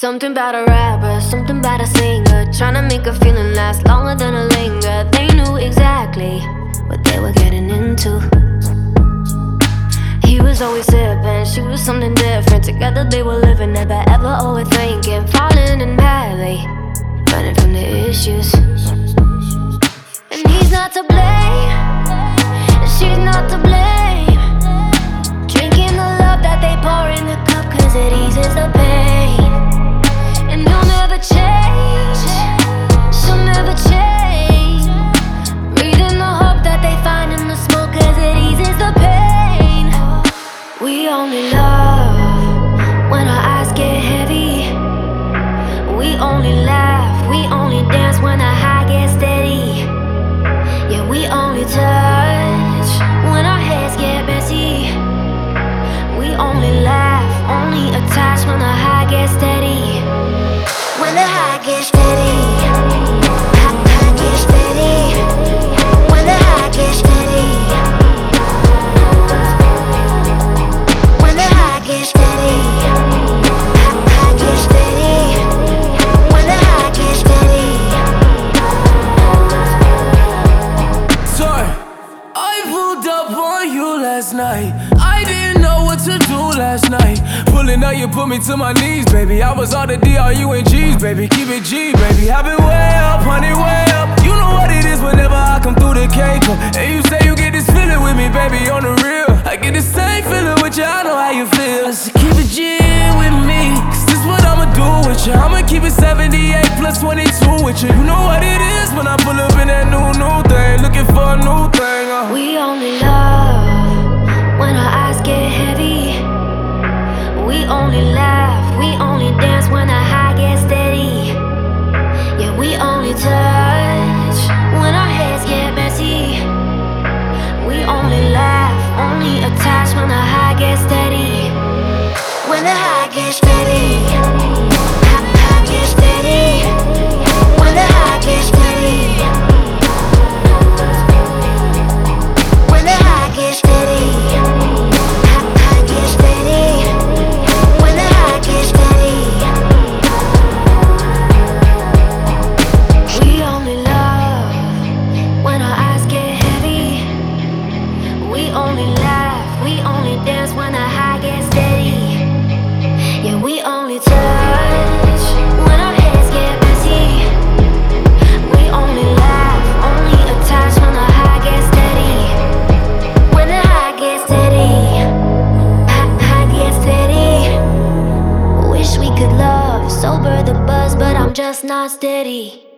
Something about a rapper, something about a singer, tryna make a feeling last longer than a linger. They knew exactly what they were getting into. He was always sipping, she was something different. Together they were living, never ever overthinking, falling in madly, running from the issues. And he's not to blame, and she's not to blame. Drinking the love that they pour in the cup, cause it eases the pain. And he'll never change, she'll never change. Breathing the hope that they find in the smoke, cause it eases the pain. We only love when our eyes get heavy. We only laugh, we only dance when our high gets steady. Yeah, we only touch when our heads get messy. We only laugh, only attach when the high gets steady. When the high gets steady, high gets steady. When the high gets steady, when the high gets steady, high gets steady. When the high gets steady. Sorry, I pulled up on you last night. I didn't know what to do last night. Pulling up, you put me to my knees, baby. I was all the D.R.U. and G's, baby. Keep it G, baby. I've been way up, honey, way up. You know what it is whenever I come through the K-Club. And you say you get this feeling with me, baby, on the real. I get the same feeling with you, I know how you feel. So keep it G with me, cause this what I'ma do with you. I'ma keep it 78 plus 22 with you. You know what it is when I pull up in that new thing. Looking for a new thing, We only love when our eyes get heavy. We only laugh, we only dance when our high gets steady. Yeah, we only touch when our heads get messy. We only laugh, only attach when the high gets steady. When the high gets steady, high gets steady. When the high gets steady, when the high gets steady, high gets steady. When the high gets steady. We only love when our eyes get heavy. We only laugh, we only dance when our high gets steady. Yeah, we only touch when our heads get messy. We only laugh, only attach when the high gets steady. When the high gets steady, high gets steady. Wish we could love, sober the buzz, but I'm just not steady.